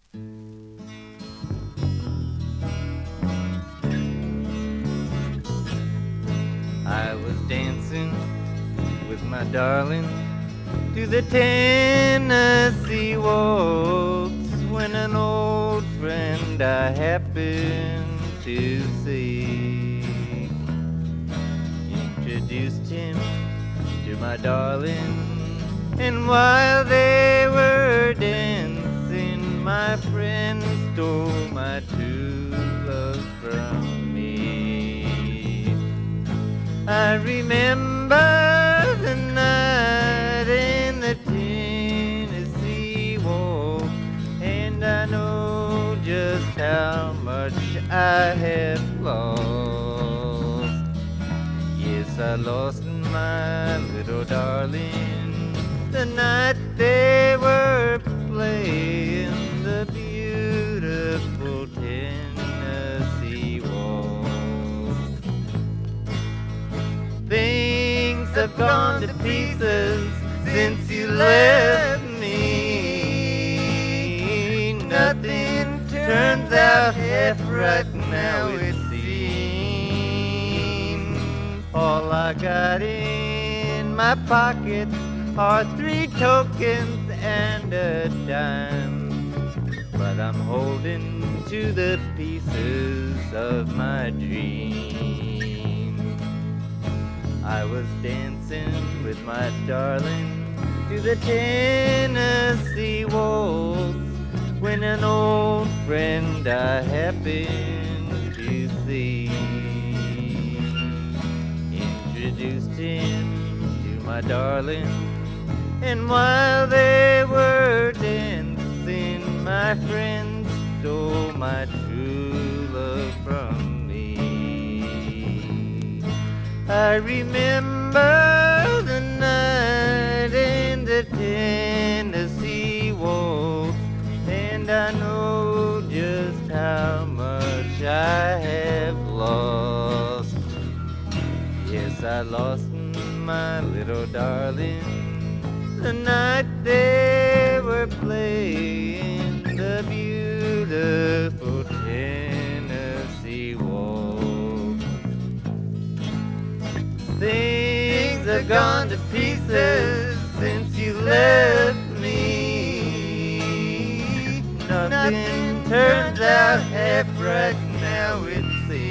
I was dancing with my darling to the Tennessee waltz when an old friend I happened to see introduced him to my darling, and while they were dancing, my friend stole my true love from me. I remember the night in the Tennessee waltz, and I know just how much I have lost. Yes, I lost my little darling the night they were playing the beautiful Tennessee waltz. Things have gone to pieces since you left me. Nothing turns out half right now, it seems. All I got in my pocket are 3 tokens and a dime, but I'm holding to the pieces of my dream. I was dancing with my darling to the Tennessee waltz when an old friend I happened to see introduced him to my darling, and while they were dancing, my friend stole my true love from me. I remember the night in the Tennessee waltz, and I know just how much I have lost. Yes, I lost my little darling the night they were playing the beautiful Tennessee waltz. Things have gone to pieces since you left me. Nothing turns out half right now, it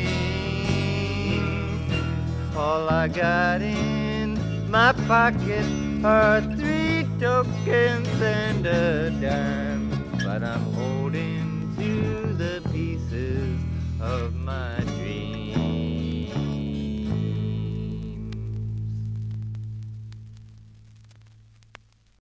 seems. All I got in my pocket are 3 tokens and a dime.